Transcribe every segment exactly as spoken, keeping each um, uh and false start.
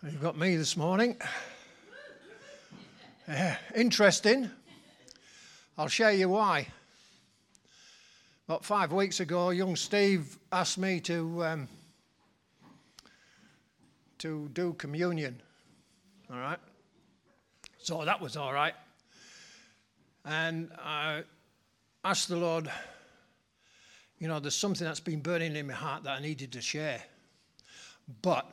You've got me this morning. Uh, interesting. I'll show you why. About five weeks ago, young Steve asked me to um, to do communion. All right. So that was all right. And I asked the Lord, you know, there's something that's been burning in my heart that I needed to share. But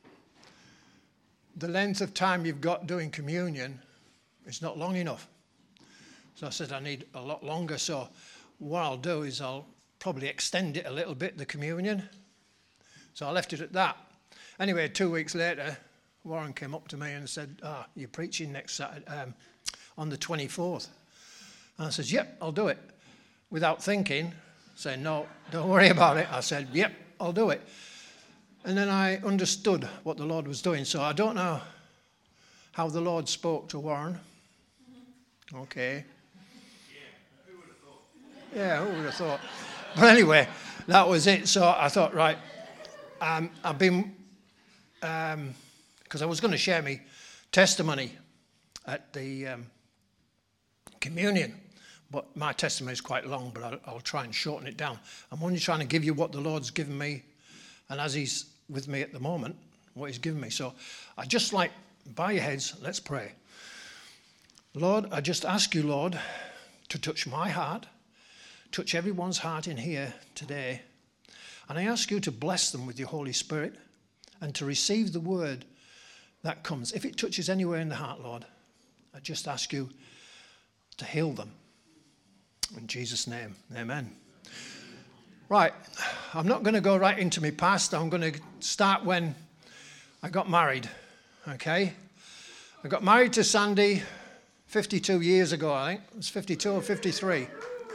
the length of time you've got doing communion is not long enough. So I said, I need a lot longer. So what I'll do is I'll probably extend it a little bit, the communion. So I left it at that. Anyway, two weeks later, Warren came up to me and said, ah, oh, you're preaching next Saturday, um, on the twenty-fourth. And I said, yep, I'll do it. Without thinking, saying, no, don't worry about it. I said, yep, I'll do it. And then I understood what the Lord was doing. So I don't know how the Lord spoke to Warren. Okay. Yeah, who would have thought? Yeah, who would have thought? But anyway, that was it. So I thought, right, um, I've been, because um, I was going to share my testimony at the um, communion. But my testimony is quite long, but I'll, I'll try and shorten it down. I'm only trying to give you what the Lord's given me, and as he's with me at the moment, what he's given me. So I just like, bow your heads, let's pray. Lord, I just ask you, Lord, to touch my heart, touch everyone's heart in here today. And I ask you to bless them with your Holy Spirit and to receive the word that comes. If it touches anywhere in the heart, Lord, I just ask you to heal them. In Jesus' name, amen. Right, I'm not going to go right into my past. I'm going to start when I got married, okay? I got married to Sandy fifty-two years ago, I think. It was fifty-two or fifty-three.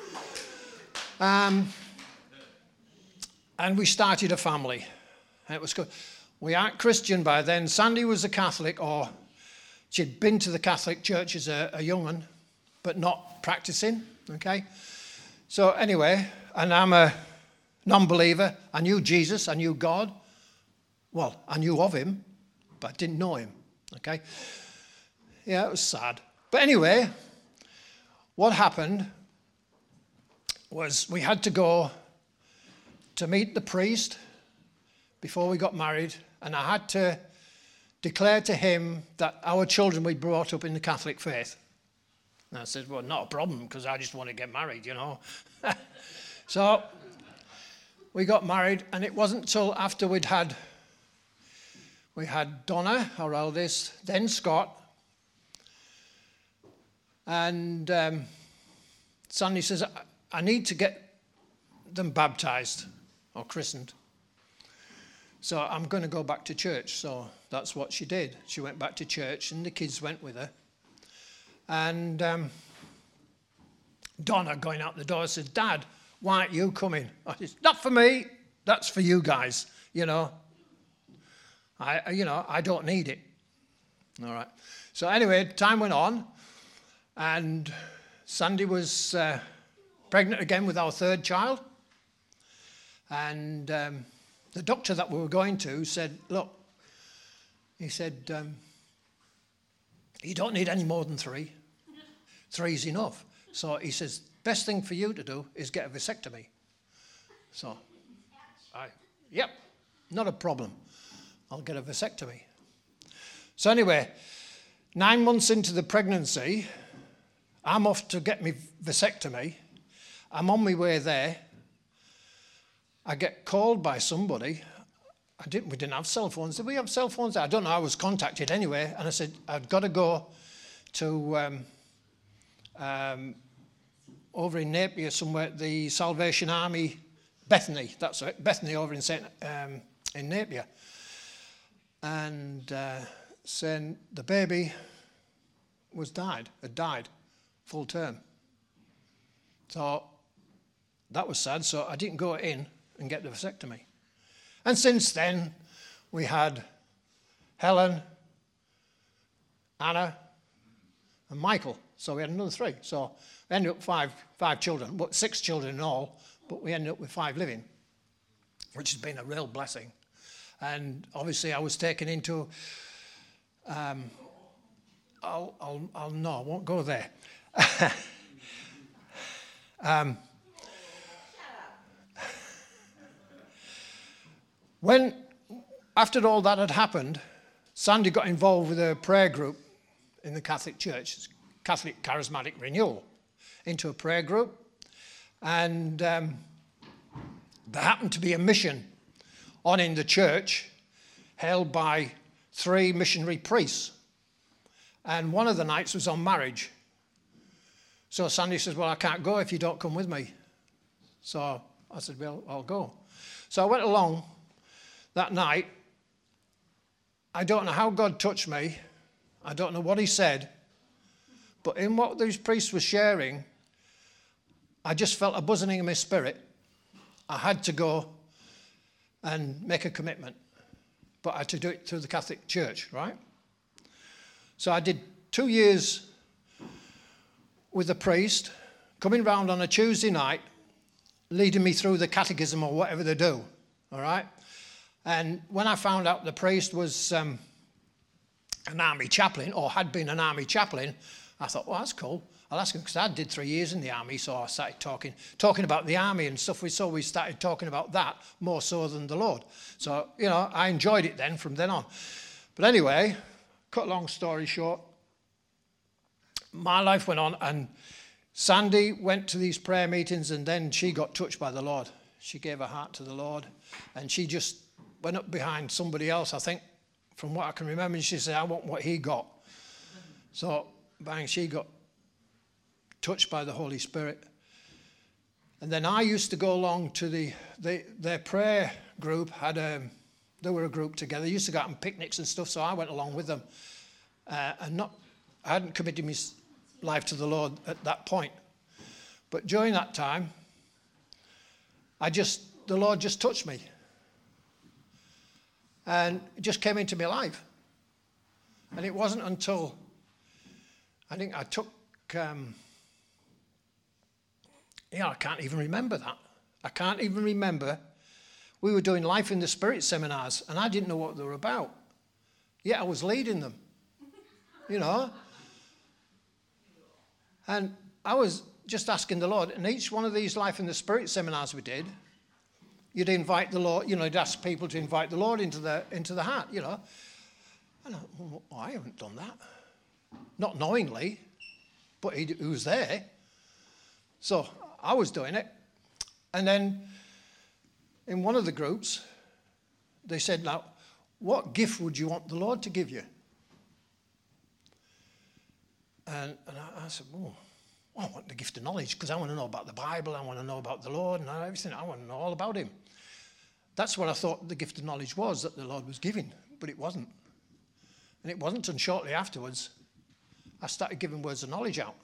Um, and we started a family. And it was good. We aren't Christian by then. Sandy was a Catholic, or she'd been to the Catholic church as a, a young one, but not practicing, okay? So anyway, and I'm a non-believer. I knew Jesus, I knew God. Well, I knew of him, but I didn't know him, okay? Yeah, it was sad. But anyway, what happened was we had to go to meet the priest before we got married, and I had to declare to him that our children we brought up in the Catholic faith. And I said, well, not a problem, because I just want to get married, you know. So we got married, and it wasn't until after we'd had, we had Donna, our eldest, then Scott, and um, Sandy says, I need to get them baptized or christened. So I'm going to go back to church. So that's what she did. She went back to church, and the kids went with her. And um, Donna, going out the door, said, Dad, why aren't you coming? I said, not for me. That's for you guys. You know, I, you know, I don't need it. All right. So anyway, time went on, and Sandy was uh, pregnant again with our third child. And um, the doctor that we were going to said, look, he said, um, you don't need any more than three. Three's enough. So he says, best thing for you to do is get a vasectomy. So, I, yep, not a problem. I'll get a vasectomy. So anyway, nine months into the pregnancy, I'm off to get my vasectomy. I'm on my way there. I get called by somebody. I didn't, we didn't have cell phones. Did we have cell phones? I don't know. I was contacted anyway. And I said, I've got to go to um, um, over in Napier somewhere, the Salvation Army, Bethany. That's it. Bethany over in Saint um, in Napier. And uh, saying the baby was died, had died, full term. So that was sad. So I didn't go in and get the vasectomy. And since then, we had Helen, Anna, and Michael. So we had another three. So we ended up five five children, well, six children in all, but we ended up with five living, which has been a real blessing. And obviously I was taken into Um, I'll, I'll, I'll, no, I won't go there. um, when, after all that had happened, Sandy got involved with a prayer group in the Catholic Church, Catholic Charismatic Renewal, into a prayer group. And um, there happened to be a mission on in the church held by three missionary priests. And one of the nights was on marriage. So Sandy says, well, I can't go if you don't come with me. So I said, well, I'll go. So I went along that night. I don't know how God touched me. I don't know what he said. But in what these priests were sharing, I just felt a buzzing in my spirit. I had to go and make a commitment. But I had to do it through the Catholic Church, right? So I did two years with a priest, coming round on a Tuesday night, leading me through the catechism or whatever they do, all right? And when I found out the priest was um, an army chaplain, or had been an army chaplain, I thought, well, that's cool. I'll ask him, because I did three years in the army, so I started talking talking about the army and stuff. We So we started talking about that more so than the Lord. So, you know, I enjoyed it then, from then on. But anyway, cut a long story short, my life went on, and Sandy went to these prayer meetings, and then she got touched by the Lord. She gave her heart to the Lord, and she just went up behind somebody else, I think, from what I can remember, and she said, I want what he got. So, bang, she got touched by the Holy Spirit. And then I used to go along to the, the their prayer group, had a, they were a group together, they used to go out on picnics and stuff, so I went along with them. Uh, and not, I hadn't committed my life to the Lord at that point. But during that time, I just, the Lord just touched me. And it just came into my life. And it wasn't until, I think I took, um, yeah, I can't even remember that. I can't even remember. We were doing Life in the Spirit seminars, and I didn't know what they were about. Yet I was leading them, you know. And I was just asking the Lord, and each one of these Life in the Spirit seminars we did, you'd invite the Lord, you know, you'd ask people to invite the Lord into the into the heart, you know. And I, well, I haven't done that. Not knowingly, but he, he was there. So I was doing it. And then in one of the groups, they said, now, what gift would you want the Lord to give you? And, and I, I said, well, I want the gift of knowledge, because I want to know about the Bible, I want to know about the Lord and everything. I want to know all about him. That's what I thought the gift of knowledge was, that the Lord was giving, but it wasn't. And it wasn't until shortly afterwards I started giving words of knowledge out.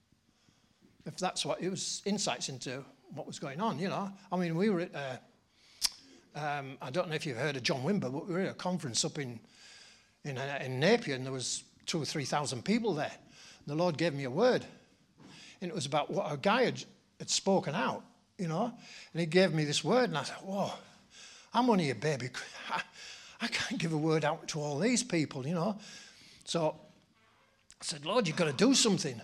If that's what, it was insights into what was going on, you know. I mean, we were at, uh, um, I don't know if you've heard of John Wimber, but we were at a conference up in, in, uh, in Napier, and there was two or three thousand people there. The Lord gave me a word, and it was about what a guy had, had spoken out, you know. And he gave me this word, and I said, whoa, I'm only a baby. I, I can't give a word out to all these people, you know. So I said, Lord, you've got to do something.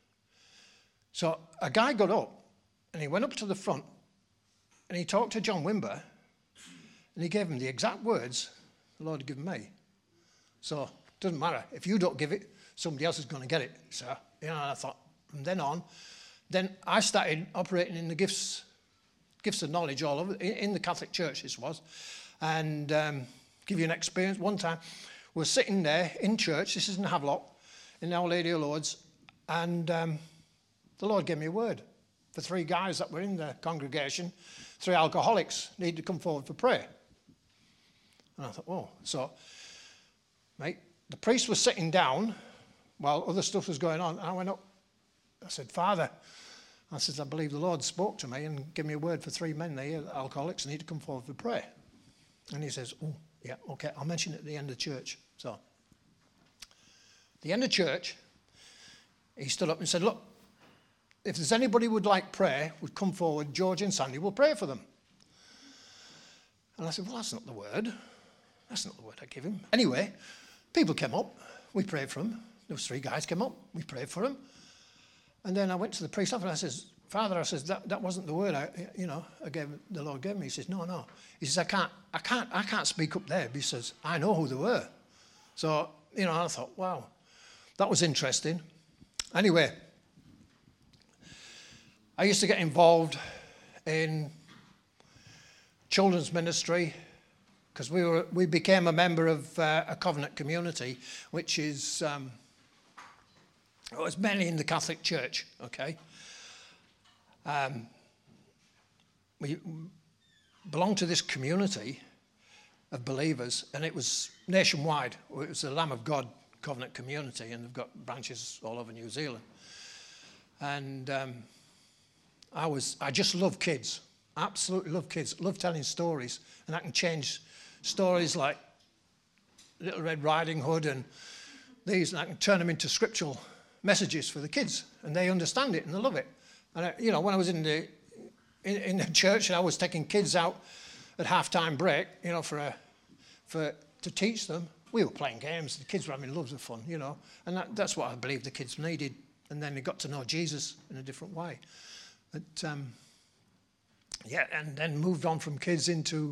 So a guy got up, and he went up to the front, and he talked to John Wimber, and he gave him the exact words the Lord had given me. So it doesn't matter. If you don't give it, somebody else is going to get it. So, you know, and I thought, from then on, then I started operating in the gifts gifts of knowledge all over, in, in the Catholic Church this was. And um, give you an experience. One time, we were sitting there in church, this is in Havelock, in Our Lady of Lourdes, and um, the Lord gave me a word for three guys that were in the congregation, three alcoholics, needed to come forward for prayer. And I thought, oh, so, mate, the priest was sitting down while other stuff was going on. And I went up, I said, Father, I said, I believe the Lord spoke to me and gave me a word for three men there, alcoholics, need to come forward for prayer. And he says, oh, yeah, okay, I'll mention it at the end of church. So, at the end of church, he stood up and said, look, if there's anybody who would like prayer, would come forward, George and Sandy will pray for them. And I said, well, that's not the word. That's not the word I give him. Anyway, people came up, we prayed for him. There was three guys came up. We prayed for him. And then I went to the priest after and I says, Father, I says, that, that wasn't the word I, you know, I gave, the Lord gave me. He says, no, no. He says, I can't, I can't, I can't speak up there. He says, I know who they were. So, you know, I thought, wow, that was interesting. Anyway, I used to get involved in children's ministry because we were we became a member of uh, a covenant community, which is um, it was mainly in the Catholic Church. Okay, um, we belonged to this community of believers, and it was nationwide. It was the Lamb of God covenant community, and they've got branches all over New Zealand. And um, I was I just love kids. Absolutely love kids. Love telling stories, and I can change stories like Little Red Riding Hood and these, and I can turn them into scriptural messages for the kids, and they understand it and they love it. And I, you know, when I was in the in, in the church, and I was taking kids out at half-time break, you know, for a for to teach them. We were playing games. The kids were having loads of fun, you know, and that, that's what I believe the kids needed. And then they got to know Jesus in a different way. But um, yeah, and then moved on from kids into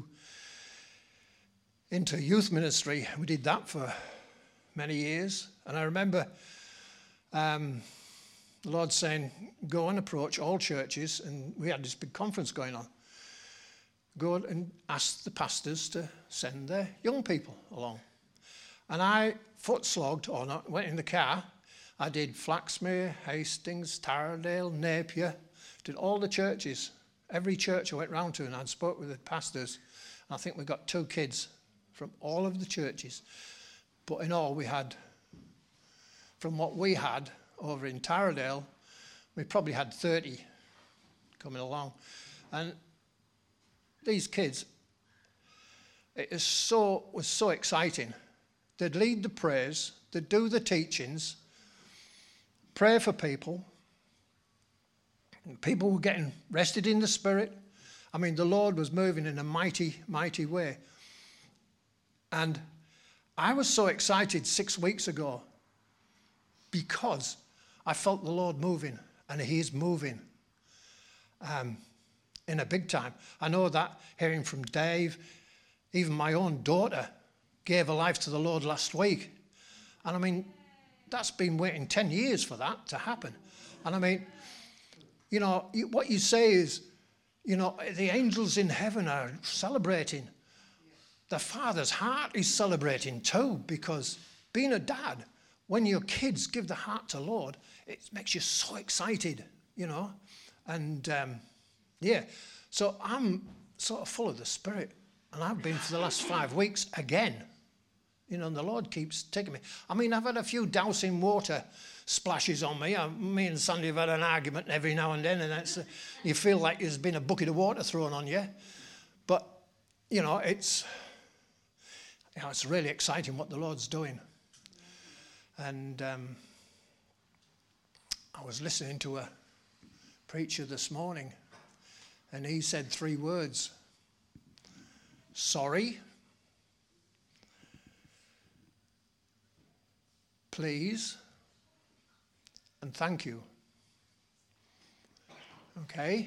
into youth ministry. We did that for many years. And I remember um, the Lord saying, go and approach all churches. And we had this big conference going on. Go and ask the pastors to send their young people along. And I foot slogged, or not, went in the car. I did Flaxmere, Hastings, Taradale, Napier. Did all the churches. Every church I went round to, and I'd spoke with the pastors. I think we got two kids from all of the churches. But in all, we had, from what we had over in Taradale, we probably had thirty coming along. And these kids, it is so, was so exciting. They'd lead the prayers, they'd do the teachings, pray for people. People were getting rested in the Spirit. I mean, the Lord was moving in a mighty, mighty way. And I was so excited six weeks ago because I felt the Lord moving, and He is moving um, in a big time. I know that hearing from Dave, even my own daughter gave her life to the Lord last week. And I mean, that's been waiting ten years for that to happen. And I mean, you know, what you say is, you know, the angels in heaven are celebrating. The Father's heart is celebrating too, because being a dad, when your kids give the heart to Lord, it makes you so excited, you know. And, um, yeah, so I'm sort of full of the Spirit, and I've been for the last five weeks again. You know, and the Lord keeps taking me. I mean, I've had a few dousing water splashes on me. I, me and Sandy have had an argument every now and then, and it's, uh, you feel like there's been a bucket of water thrown on you. But, you know, it's, you know, it's really exciting what the Lord's doing. And um, I was listening to a preacher this morning, and he said three words: sorry, please, and thank you. Okay?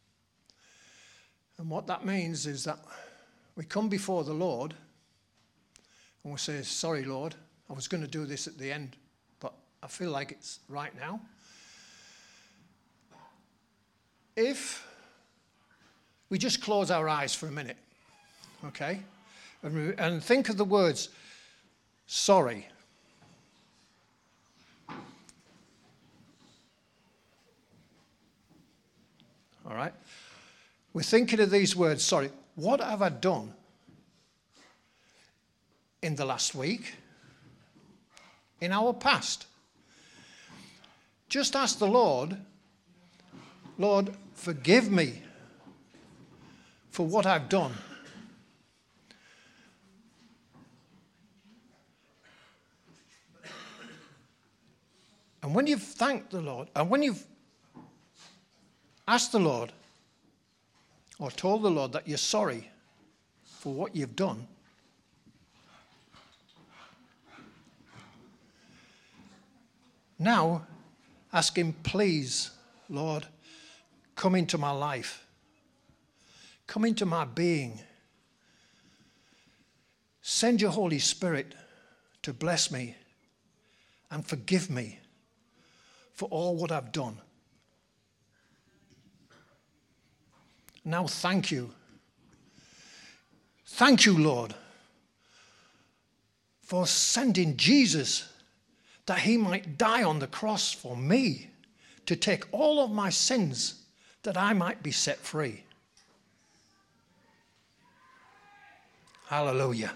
And what that means is that we come before the Lord and we say, sorry, Lord, I was going to do this at the end, but I feel like it's right now. If we just close our eyes for a minute, okay, and, we, and think of the words, sorry. All right? We're thinking of these words, sorry, what have I done in the last week, in our past? Just ask the Lord, Lord, forgive me for what I've done. And when you've thanked the Lord, and when you've asked the Lord, or told the Lord that you're sorry for what you've done, Now, ask him, please, Lord, come into my life. Come into my being. Send your Holy Spirit to bless me and forgive me for all what I've done. Now, thank you. Thank you, Lord, for sending Jesus that he might die on the cross for me, to take all of my sins that I might be set free. Hallelujah.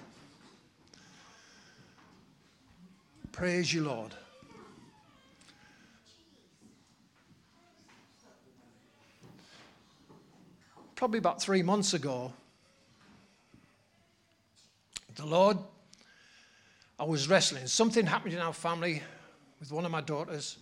Praise you, Lord. Probably about three months ago, the Lord, I was wrestling. Something happened in our family with one of my daughters.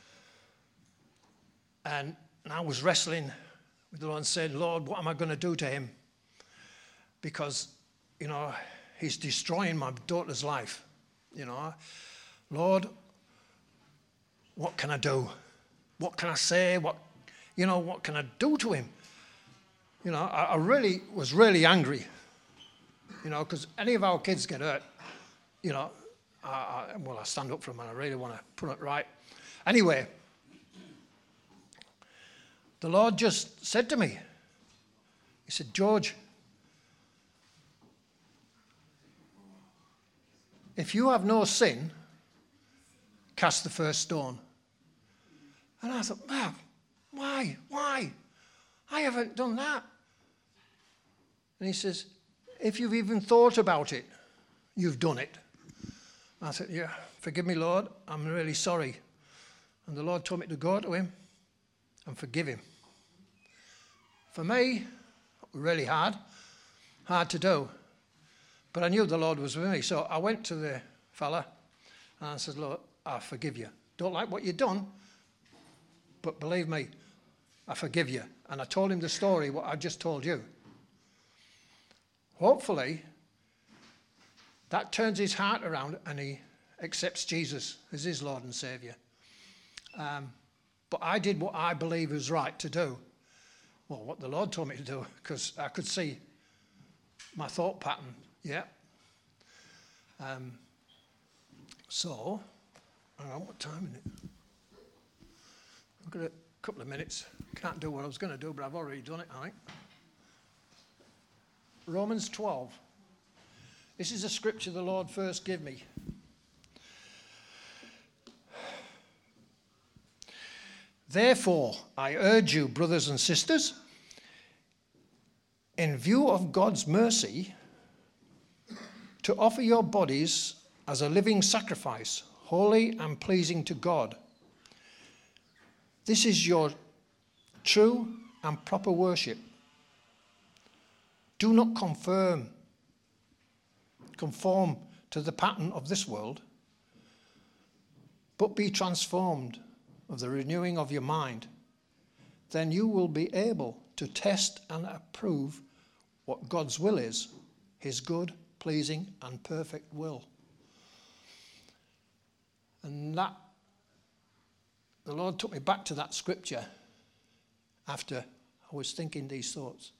And, and I was wrestling with the Lord and said, Lord, what am I going to do to him? Because, you know, he's destroying my daughter's life. You know, Lord, what can I do? What can I say? What, you know, what can I do to him? You know, I, I really was really angry. You know, because any of our kids get hurt, you know, I, I, well, I stand up for them and I really want to put it right. Anyway, the Lord just said to me, he said, George, if you have no sin, cast the first stone. And I thought, man, why? Why? I haven't done that. And he says, if you've even thought about it, you've done it. I said, yeah, forgive me, Lord. I'm really sorry. And the Lord told me to go to him and forgive him. For me, really hard, hard to do. But I knew the Lord was with me. So I went to the fella and I said, Lord, I forgive you. Don't like what you've done, but believe me, I forgive you. And I told him the story, what I just told you. Hopefully, that turns his heart around and he accepts Jesus as his Lord and Saviour. Um, but I did what I believe was right to do. Well, what the Lord told me to do, because I could see my thought pattern. Yeah. Um, so, hang on, what time is it? I've got a couple of minutes. Can't do what I was going to do, but I've already done it, I think. Romans twelve. This is a scripture the Lord first gave me. Therefore, I urge you, brothers and sisters, in view of God's mercy, to offer your bodies as a living sacrifice, holy and pleasing to God. This is your true and proper worship. Do not conform, conform to the pattern of this world, but be transformed of the renewing of your mind. Then you will be able to test and approve what God's will is, his good, pleasing, and perfect will. And that, the Lord took me back to that scripture after I was thinking these thoughts.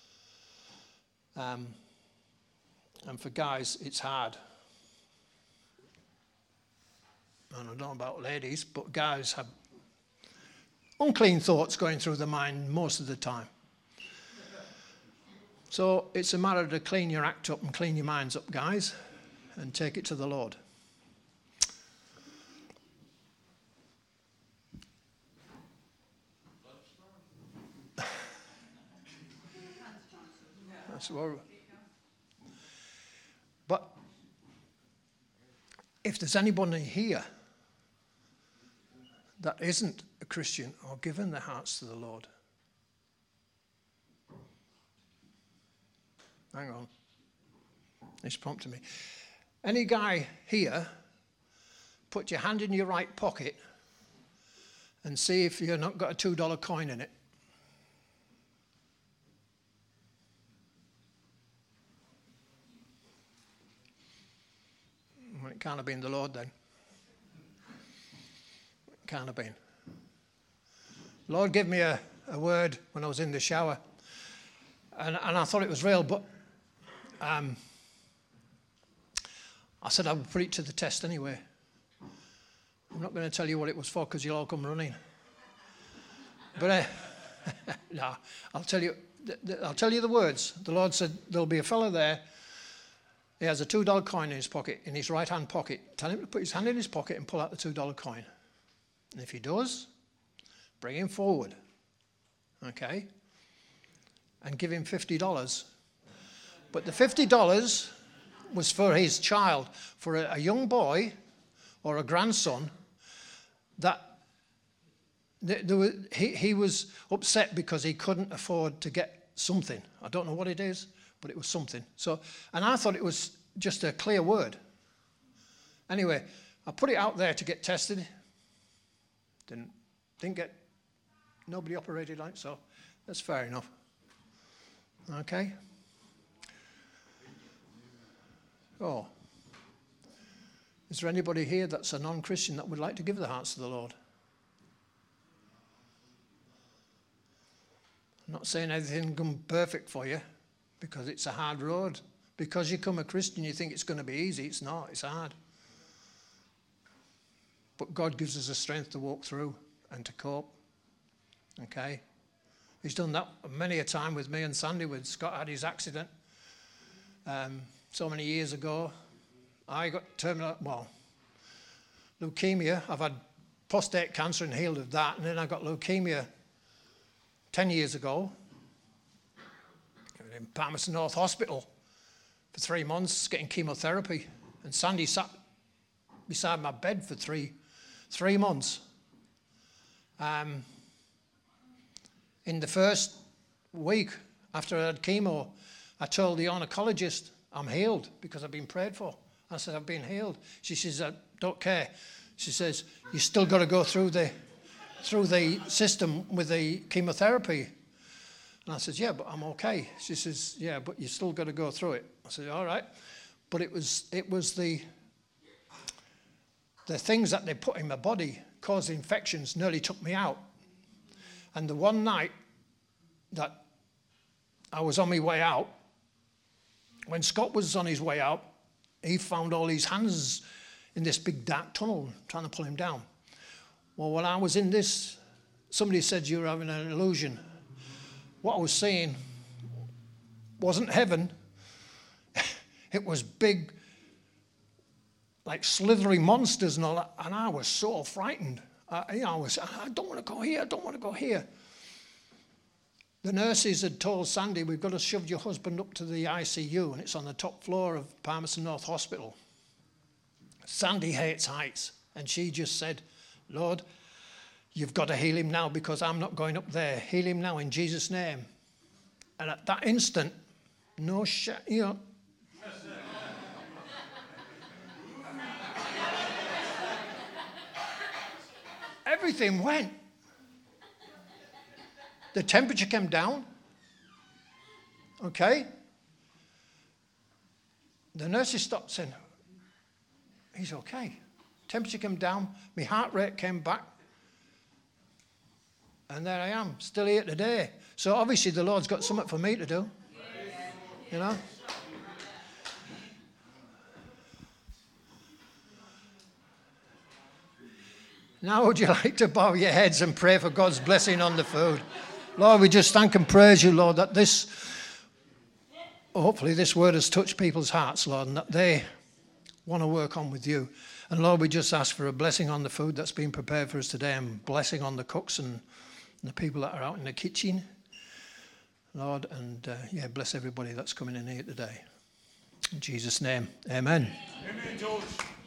Um, and for guys, it's hard. I don't know about ladies, but guys have unclean thoughts going through their mind most of the time. So it's a matter to clean your act up and clean your minds up, guys, and take it to the Lord. That's what, but if there's anybody here that isn't a Christian or given their hearts to the Lord, hang on, it's prompted me. Any guy here, put your hand in your right pocket and see if you've not got a two dollar coin in it. Well, it can't have been the Lord then. Can't have been. Lord gave me a, a word when I was in the shower, and, and I thought it was real, but um, I said I would put it to the test anyway. I'm not going to tell you what it was for because you'll all come running. But uh, no, I'll tell you. Th- th- I'll tell you the words. The Lord said there'll be a fellow there. He has a two dollar coin in his pocket, in his right hand pocket. Tell him to put his hand in his pocket and pull out the two dollar coin. And if he does, bring him forward. Okay? And give him fifty dollars. But the fifty dollars was for his child, for a, a young boy or a grandson that th- there was, he, he was upset because he couldn't afford to get something. I don't know what it is, but it was something. So, and I thought it was just a clear word. Anyway, I put it out there to get tested. Didn't, didn't get, nobody operated on it, so that's fair enough. Okay? Oh. Is there anybody here that's a non-Christian that would like to give their hearts to the Lord? I'm not saying everything come perfect for you, because it's a hard road. Because you become a Christian, you think it's going to be easy. It's not. It's hard. But God gives us the strength to walk through and to cope. Okay? He's done that many a time with me and Sandy. When Scott had his accident um, so many years ago, I got terminal, well, leukemia. I've had prostate cancer and healed of that. And then I got leukemia ten years ago in Palmerston North Hospital for three months getting chemotherapy. And Sandy sat beside my bed for three, three months. Um, in the first week after I had chemo, I told the oncologist, I'm healed because I've been prayed for. I said, I've been healed. She says, I don't care. She says, you still got to go through the through the system with the chemotherapy. And I said, yeah, but I'm okay. She says, yeah, but you still got to go through it. I said, all right. But it was it was the the things that they put in my body caused infections, nearly took me out. And the one night that I was on my way out, when Scott was on his way out, he found all his hands in this big dark tunnel trying to pull him down. Well, when I was in this, somebody said you were having an illusion. What I was seeing wasn't heaven. It was big, like slithery monsters and all that. And I was so frightened. I, you know, I was, I don't want to go here. I don't want to go here. The nurses had told Sandy, we've got to shove your husband up to the I C U, and it's on the top floor of Palmerston North Hospital. Sandy hates heights, and she just said, Lord, you've got to heal him now because I'm not going up there. Heal him now in Jesus' name. And at that instant, no shit, you know. Everything went. The temperature came down. Okay? The nurses stopped saying, he's okay. Temperature came down. My heart rate came back. And there I am, still here today. So obviously the Lord's got something for me to do. You know? Now would you like to bow your heads and pray for God's blessing on the food? Lord, we just thank and praise you, Lord, that this, hopefully this word has touched people's hearts, Lord, and that they want to work on with you. And Lord, we just ask for a blessing on the food that's been prepared for us today, and blessing on the cooks and the people that are out in the kitchen, Lord, and uh, yeah, bless everybody that's coming in here today. In Jesus' name, amen. Amen, George.